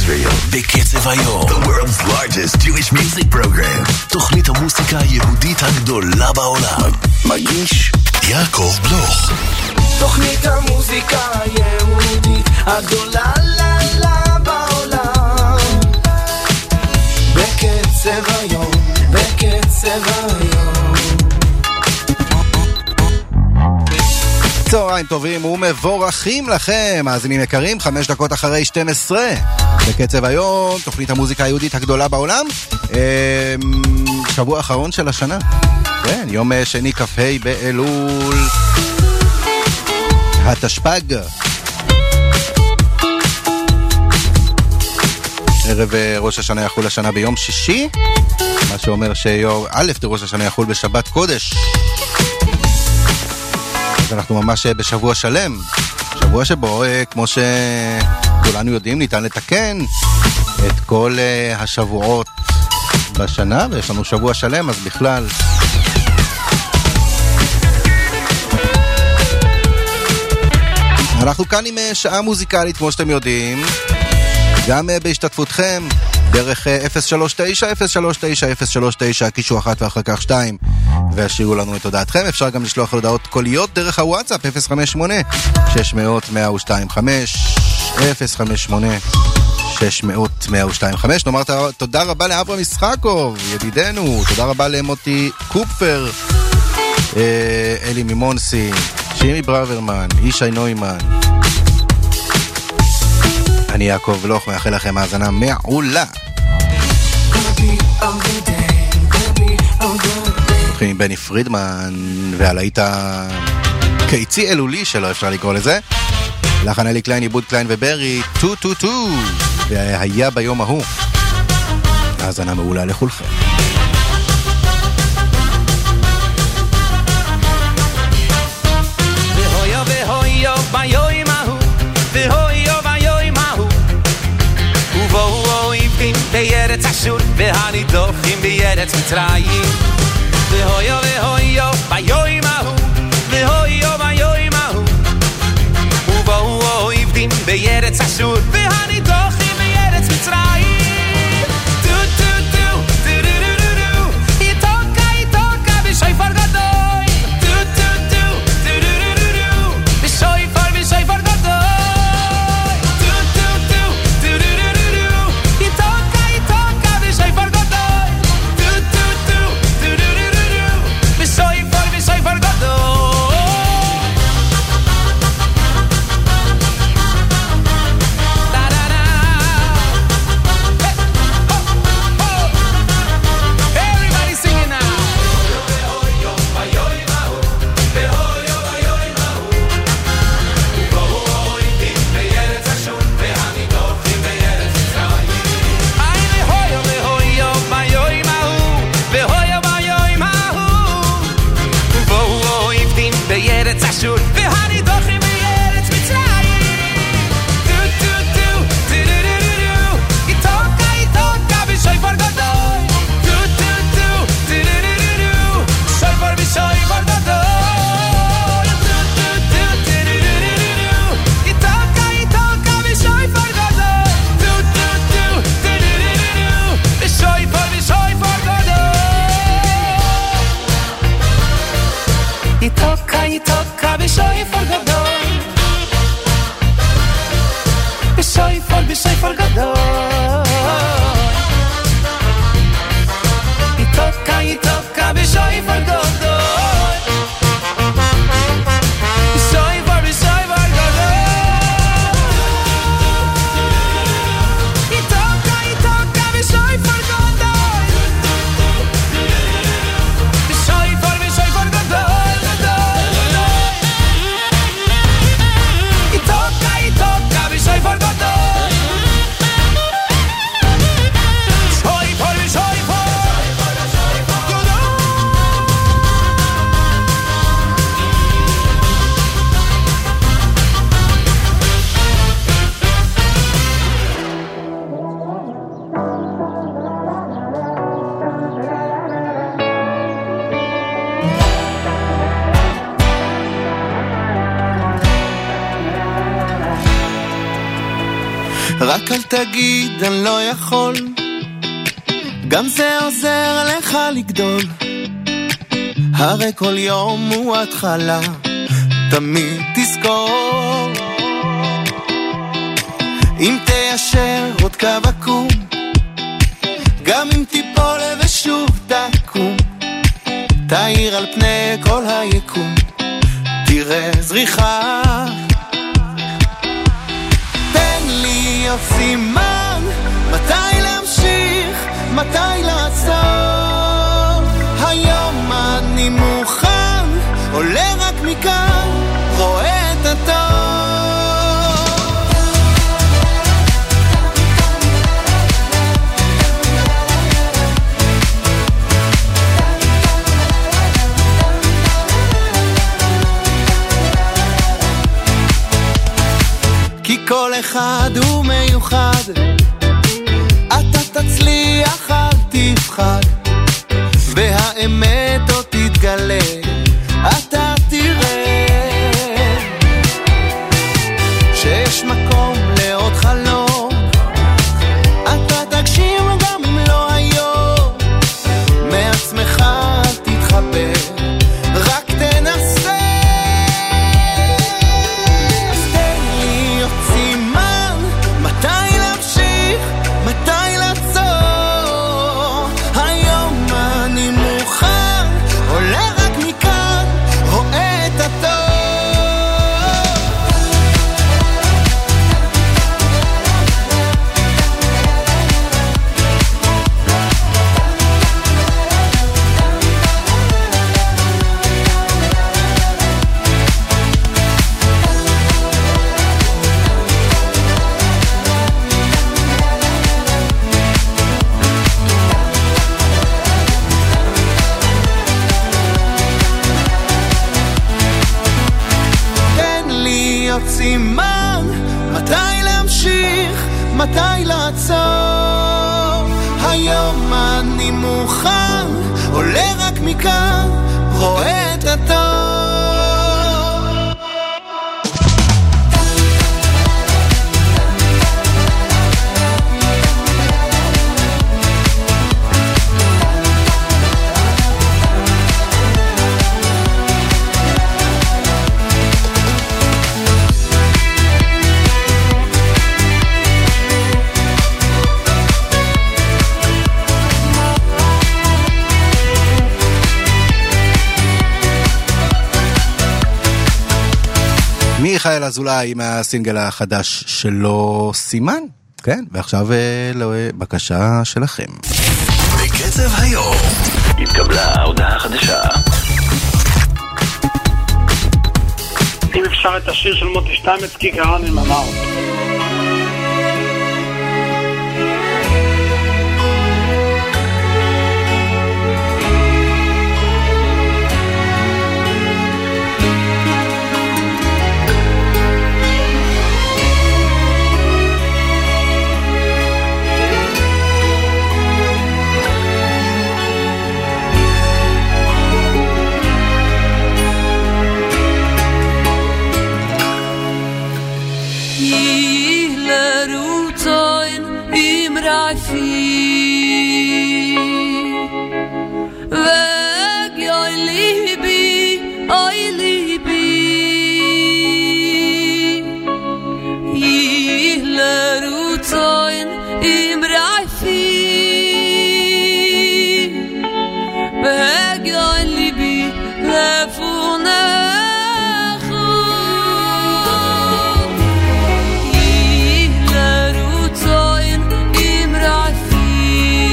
Israel. בקצב היום. The world's largest Jewish music program. תוכנית המוסיקה היהודית הגדולה בעולם. מגיש יעקב בלוך. תוכנית המוזיקה היהודית הגדולה בעולם. בקצב היום, בקצב היום. צהריים טובים ומבורכים לכם, מאזינים יקרים, 5 דקות אחרי 12 בקצב היום, תוכנית המוזיקה היהודית הגדולה בעולם. שבוע האחרון של השנה, כן, יום שני כ"ה באלול התשפ"ג, ערב ראש השנה יחול השנה ביום שישי, מה שאומר שיום א' ראש השנה יחול בשבת קודש. אז אנחנו ממש בשבוע שלם, שבוע שבו, כמו שכולנו יודעים, ניתן לתקן את כל השבועות בשנה, ויש לנו שבוע שלם, אז בכלל. אנחנו כאן עם שעה מוזיקלית, כמו שאתם יודעים, גם בהשתתפותכם, דרך 039-039-039, קישור 1 ואחר כך 2, והשאירו לנו את הודעתכם. אפשר גם לשלוח הודעות קוליות דרך הוואטסאפ 058-600-102-5, 058-600-102-5. נאמר תודה רבה לאברהם ישחקוב, ידידנו, תודה רבה למוטי קופפר, אלי מימונסי, שימי ברוורמן, ישי נוימן. אני יעקב בלוך, מאחל לכם האזנה מעולה. נתחיל עם בני פרידמן והלהיט הקיצי אלולי שלו, אפשר לקרוא לזה, לחן אלי קליין, עיבוד קליין וברי, 222, והיה ביום ההוא. האזנה מעולה לכולכם. והויו והויו ביום ההוא, והויו ובואו אויבים בארץ אשור והנידוחים בארץ מצרים, והויו והויו ביום ההוא, והויו ביום ההוא ובואו אויבים בארץ אשור והנידוחים בארץ מצרים. טו טו טו טו טו טו יתוקה יתוקה בשויפר גדול, טו טו טו טו טו טו בשויפר בשויפר גדול. בשייפר גדול יתוקה יתוקה בשייפר גדול בשייפר בשייפר גדול יתוקה יתוקה בשייפר גדול בשייפר בשייפר גדול יתוקה יתוקה בשייפר גדול רק אל תגיד אני לא יכול, גם זה עוזר לך לגדול. הרי כל יום הוא התחלה, תמיד תזכור. אם תיישר עוד קו עקום, גם אם תיפול ושוב תקום, תאיר על פני כל היקום, תראה זריחה. תן לי עוד סימן, מתי להמשיך, מתי לעצור. היום אני מוכן, עולה רק מכאן, רואה את הטוב. כי כל אחד הוא מיוחד, אתה תצליח אל תפחד, והאמת עוד תתגלה, אתה תראה שיש מקום לעוד חלום, אתה תגשים גם אם לא היום, מעצמך אל תתחבר, רק תנסה. אז תן לי עוד סימן, מתי להמשיך, מתי לעצור. היום אני מוכן, עולה רק מכאן, רואה את הטוב. סימן, מתי להמשיך, מתי לעצור. היום אני מוכן, עולה רק מכאן, רואה את הטוב. מיכאל אזולאי עם הסינגל החדש שלו סימן, כן, ועכשיו בקשה שלכם. בקצב היום התקבלה הודעה חדשה. אם אפשר את השיר של מוטי שטיימץ, כי קראנו עם אמר. Im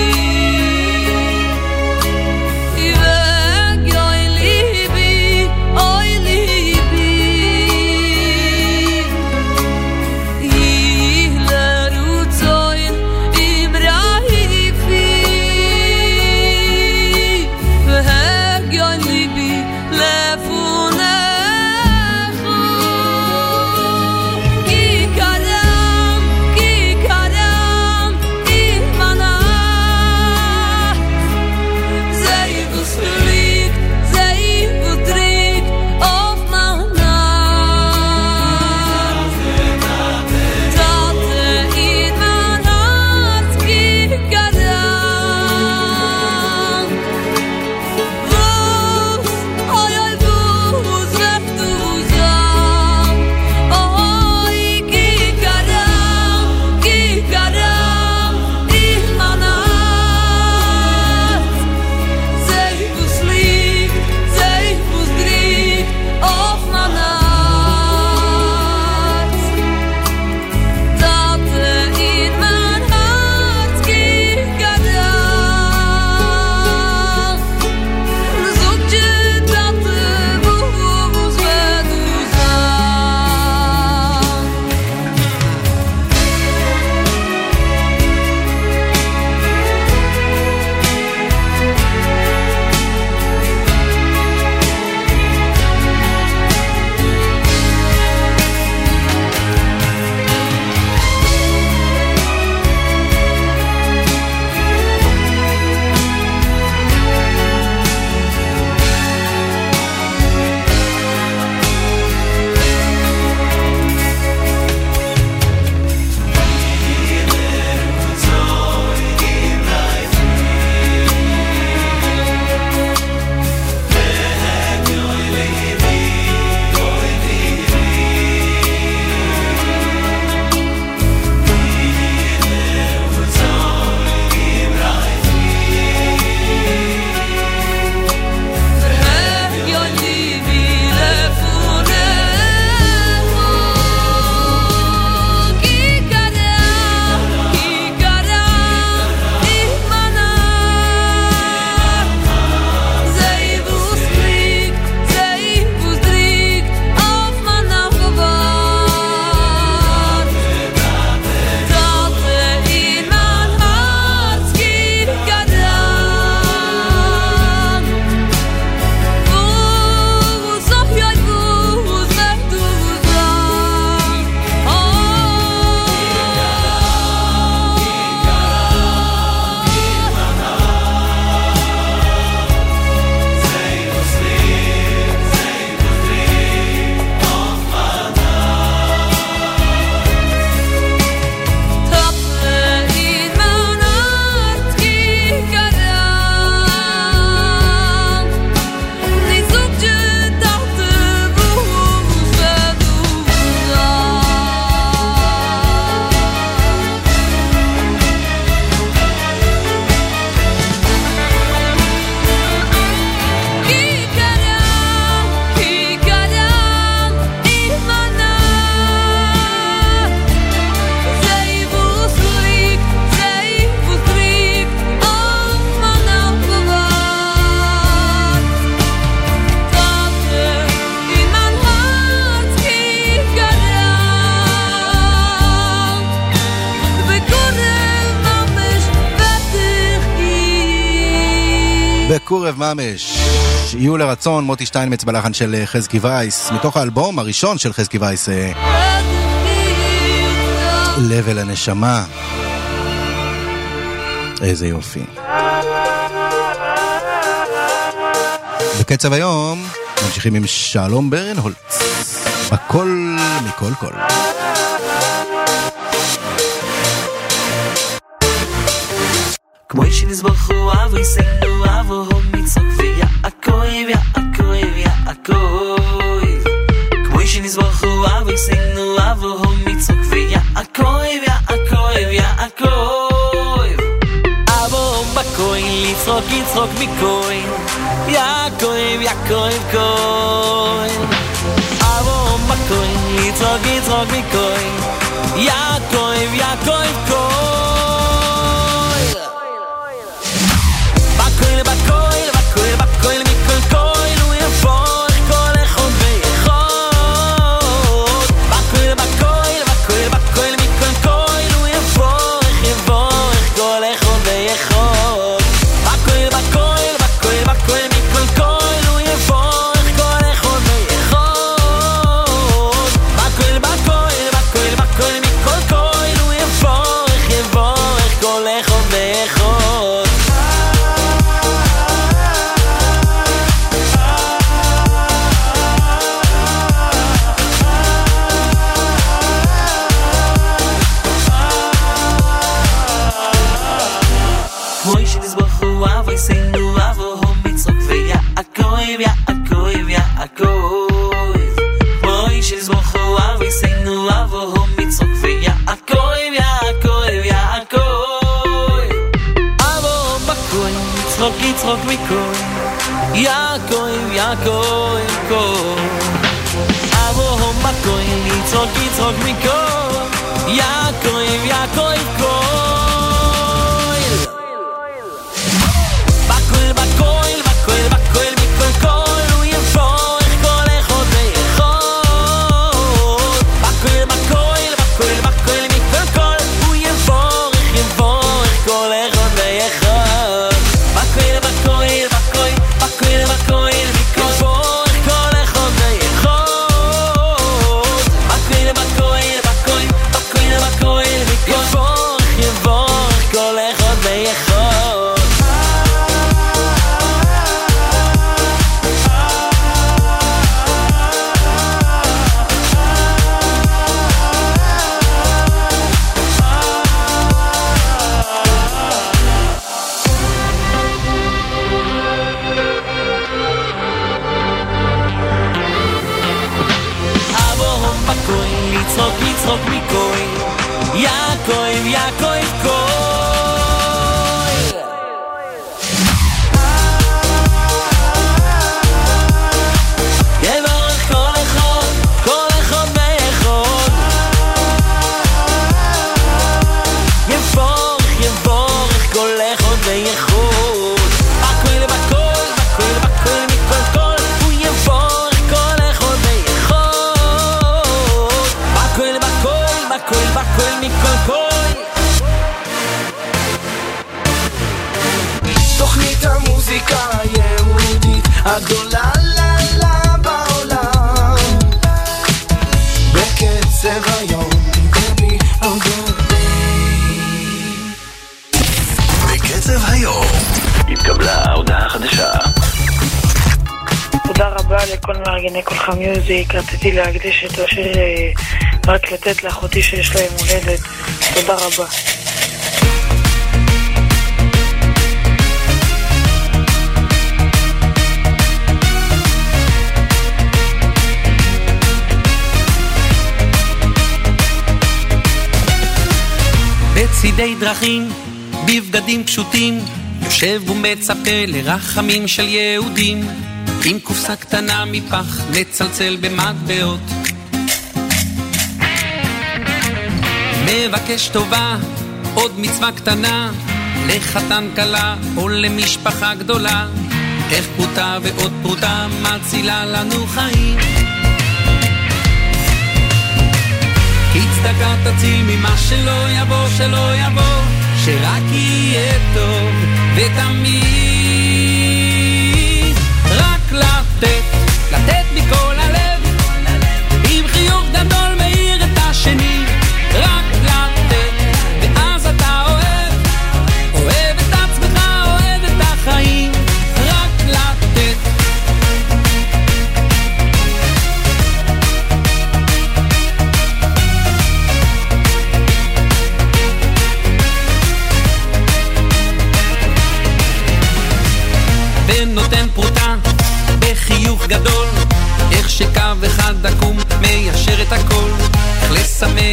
וקורב ממש. יהיו לרצון, מוטי שטיינמץ בלחן של חזקי וייס, מתוך האלבום הראשון של חזקי וייס, לב אל הנשמה. איזה יופי. בקצב היום ממשיכים עם שלום ברנהולץ, הכל מכל כל. כמו שנזבחו אבו יסנו אבו הומיצוק ויעקב יעקב יעקב כמו שנזבחו אבו יסנו אבו הומיצוק ויעקב יעקב יעקב אבו מקוי לצחוק יצחוק מקוי יעקב יעקב קוי אבו מקוי לצחוק יצחוק מקוי יעקב יעקב קוי יצחוק מכל יעקב יעקב כל אבו מקוי יצחוק יצחוק מכל יעקב יעקב כל בכל בכל בכל בכל מכל כל הוא יפוח כל אחד ואחד בכל בכל בכל בכל מכל כל הוא יפוח יפוח כל אחד ואחד יצחוק מקוי יעקב יעקב קוי יברך כל אחד ואחד יברך יברך כל אחד ואחד בכל בכל בכל בכל מכל כל הוא יברך כל אחד ואחד בכל בכל מכל כל תוכנית המוזיקה היהודית הגדולה לה בעולם בקצב היום קובי אוגודי בקצב היום התקבלה הודעה חדשה. תודה רבה לכל מארגני כולך מיוזיק. רציתי להקדיש את השיר רק לתת לאחותי שיש להם הולדת. תודה רבה. בצידי דרכים, בבגדים פשוטים, יושב ומצפה לרחמים של יהודים, עם קופסה קטנה מפח, מצלצל במטבעות, מבקש טובה, עוד מצווה קטנה, לחתן קלה או למשפחה גדולה, איך פרוטה ועוד פרוטה מצילה לנו חיים. כי צדקה תציל ממה שלא יבוא, שלא יבוא, שרק יהיה טוב ותמיד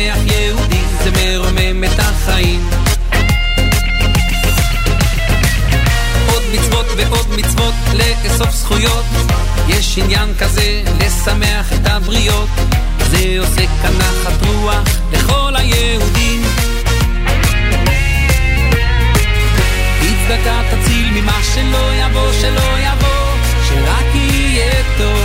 שמח יהודי, זה מרומם את החיים. עוד מצוות ועוד מצוות לאסוף זכויות, יש עניין כזה לשמח את הבריות, זה עושה כנחת רוח לכל היהודים. צדקה תציל ממה שלא יבוא, שלא יבוא, שרק יהיה טוב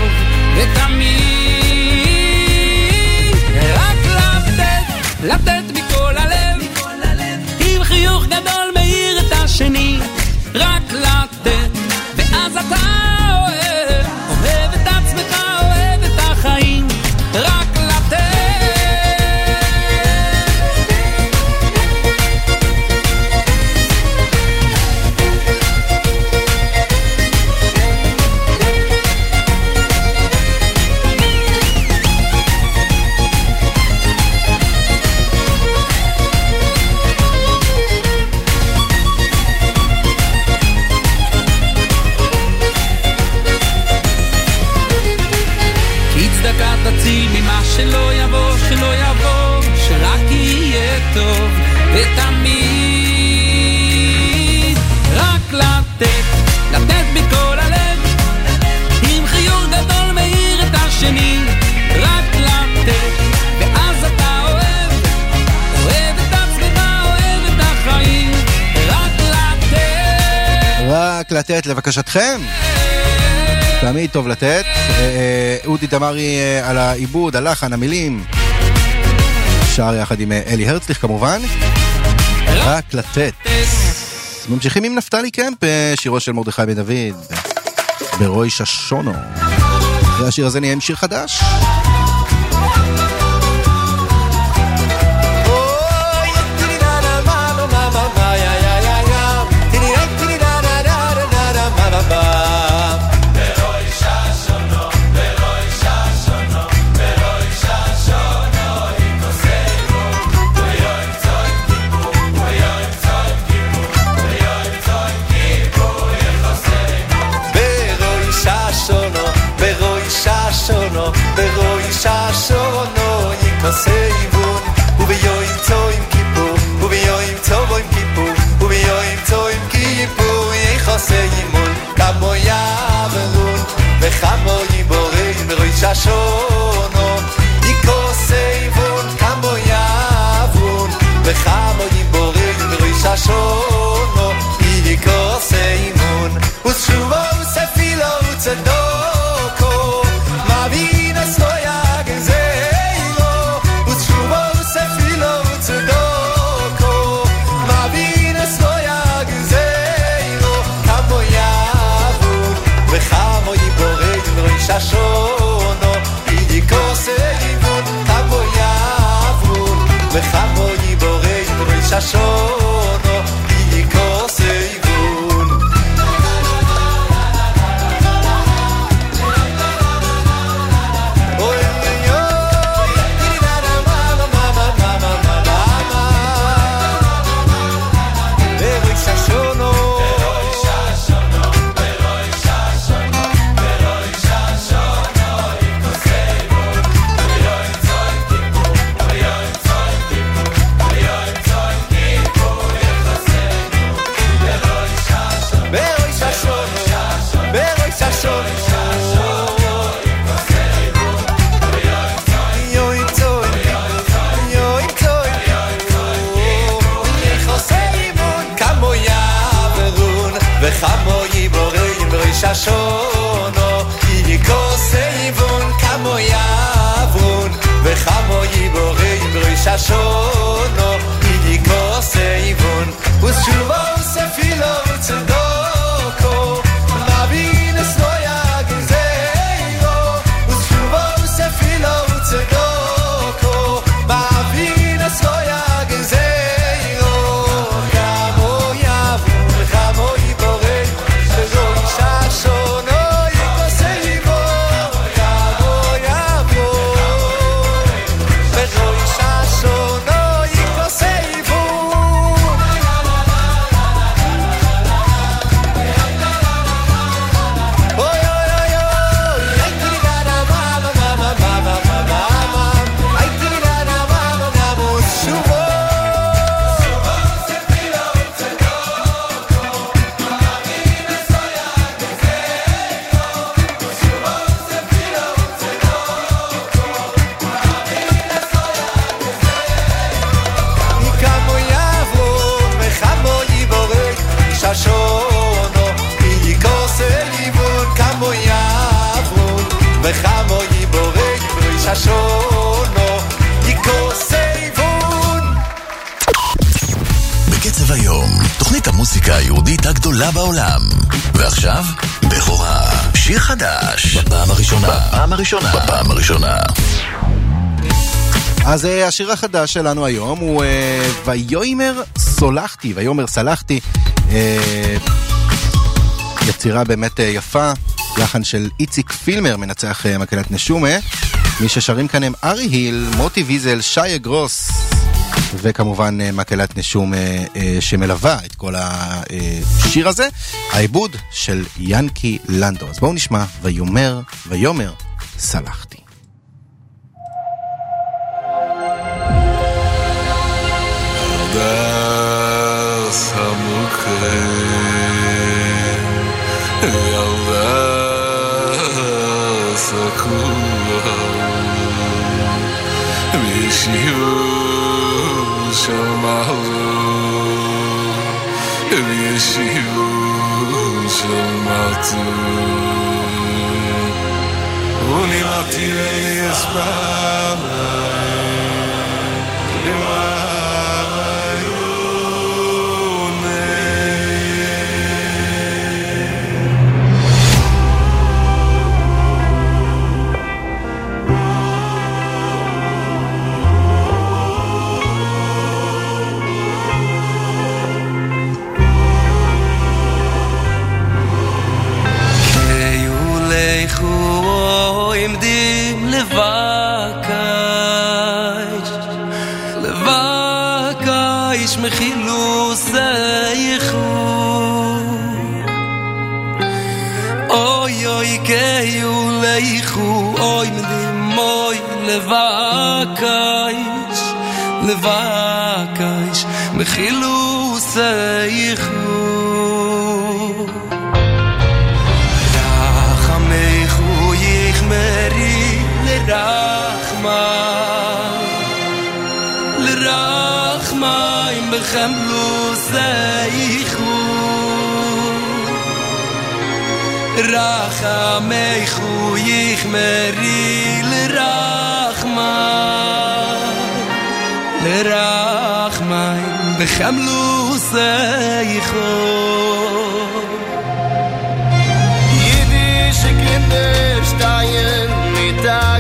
ותמיד. רק לתת מכל הלב, עם חיוך גדול מאיר את השני. רק לתת, ואז אתה אוהב את עצמך, אוהב את החיים. רק לתת. תציל ממה שלא יבוא, שלא יבוא, שרק יהיה טוב ותמיד. רק לתת, לתת בכל הלב, עם חיוך גדול מאיר את השני. רק לתת, ואז אתה אוהב, אוהב את עצמך, אוהב את החיים. רק לתת, רק לתת לבקשתכם, תמיד טוב לתת. אודי דמרי על העיבוד, הלחן, המילים, שר יחד עם אלי הרצליך כמובן. רק לתת. ממשיכים עם נפתלי קמפ, שירו של מרדכי בן דוד, ברוי ששונו. והשיר הזה נהיה עם שיר חדש. ברוי ששונו יקוסייבון וביום צוים כיפור וביום צוים כיפור וביום צוים כיפור יקוסייבון כמו יעברון וכמו גיבורים. ברוי ששונו יקוסייבון כמו יעברון וכמו גיבורים. ברוי ששונו יקוסייבון ושובו וספילו וצדוקו Mavina stoja gzeiro Utshuva usefilo utzedoko Mavina stoja gzeiro Kamo yavud Vechamo yiborei Roi shashono Idiko seivun Kamo yavud Vechamo yiborei Roi shashono Idiko seivun Shashono Yikoseivon Kamo Yavon Vechamo Yiborei Broi Shashono Yikoseivon Ushuvo Sefilo Tzedoko Mavin Esloya Gezeiro Ushuvo Sefilo Tzedoko Mavin Esloya Gezeiro Kamo Yavon Vechamo Yiborei Shashono Yikoseivon Kamo Yavon Beroi Shashono Yikoseivon בקצב היום, תוכנית המוסיקה היהודית הגדולה בעולם. ועכשיו, בכורה, שיר חדש, בפעם הראשונה. אז השיר החדש שלנו היום הוא ויאמר סלחתי. יצירה באמת יפה, לחן של איציק פילמר, מנצח מקהלת נשומה. מי ששרים כאן הם ארי היל, מוטי ויזל, שי גרוס, וכמובן מקהלת נשום שמלווה את כל השיר הזה, העיבוד של ינקי לנדו. אז בואו נשמע ויאמר סלחתי. דס המוקרן ילדס הכוח וישיבו של מעלו וישיבו של מעטו ונילתי להספר לבקש מחילוס איכו אוי אוי קיו לאיכו אוי מדימוי לבקש מחילוס איכו רחמייכו יחמרי לרחמיים בחמלוס איכו רחמייכו יחמרי לרחמיים בחמלוס איכו יידישע קינדער שטיין מיט דער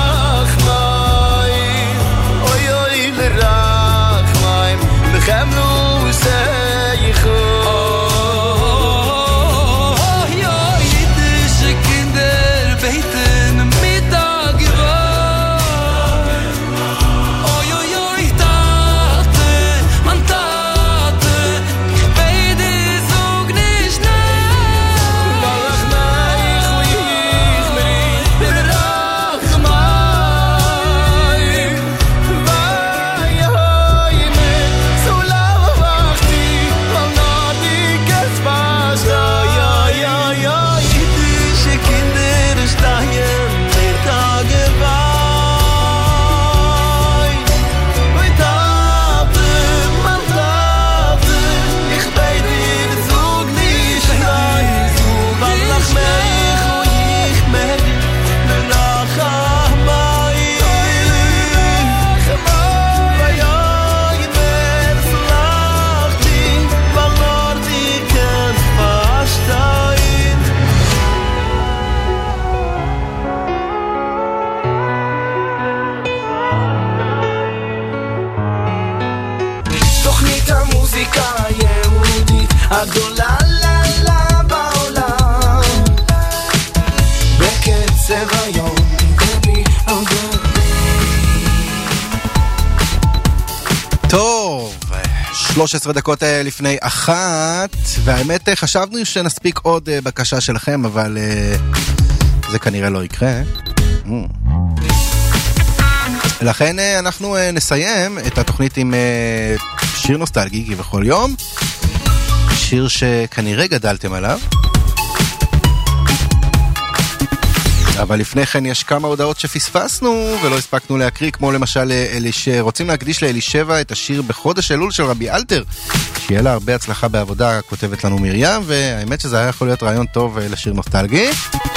Camlo המוסיקה היהודית הגדולה לה בעולם בקצב היום טוב, 13 דקות לפני 1, והאמת חשבנו שנספיק עוד בקשה שלכם, אבל זה כנראה לא יקרה. לכן אנחנו נסיים את התוכנית עם שיר נוסטלגי כבכל יום, שיר שכנראה גדלתם עליו, אבל לפני כן יש כמה הודעות שפספסנו ולא הספקנו להקריא, כמו למשל רוצים להקדיש לאלישבע את השיר בחודש אלול של רבי אלתר, שיהיה לה הרבה הצלחה בעבודה, כותבת לנו מרים, והאמת שזה היה יכול להיות רעיון טוב לשיר נוסטלגי.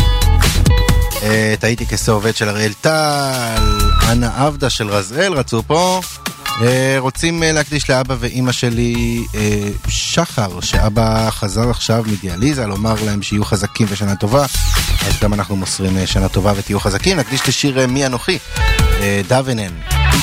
תהיתי כסעובד של אריאל טל, אנה עבדה של רזאל רצו פה, רוצים להקדיש לאבא ואמא שלי שחר, שאבא חזר עכשיו מדיאליזה, לומר להם שיהיו חזקים ושנה טובה, אז גם אנחנו מוסרים שנה טובה ותהיו חזקים. נקדיש לשיר מי אנוכי, דוונן.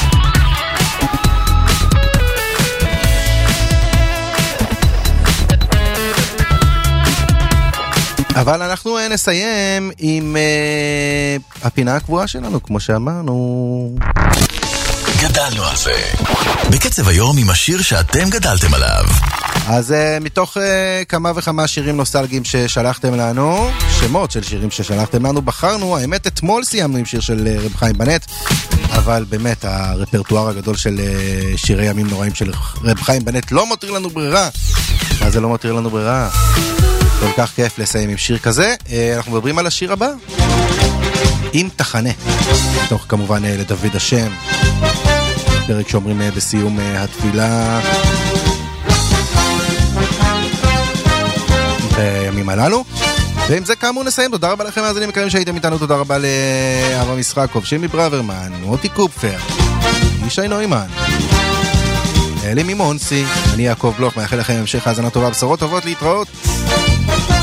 אבל אנחנו נסיים עם הפינה הקבועה שלנו, כמו שאמרנו. גדלנו על זה. בקצב היום עם השיר שאתם גדלתם עליו. אז מתוך כמה וכמה שירים נוסטלגיים ששלחתם לנו, שמות של שירים ששלחתם לנו, בחרנו, האמת אתמול סיימנו עם שיר של רב חיים בנט, אבל באמת הרפרטואר הגדול של שירי ימים נוראים של רב חיים בנט לא מותיר לנו ברירה. אז זה לא מותיר לנו ברירה. כל כך כיף לסיים עם שיר כזה. אנחנו מדברים על השיר הבא, עם תחנה, תוך כמובן לדוד השם, פרק שאומרים בסיום התפילה בימים הללו. ועם זה כאמור נסיים. תודה רבה לכם מאזינים יקרים שהייתם איתנו, תודה רבה לאב המשחק, שימי ברוורמן, מוטי קופפר, ישי נוימן, אלי מימונסי, אני יעקב בלוך, מאחל לכם המשך האזנה טובה, בשורות טובות, להתראות.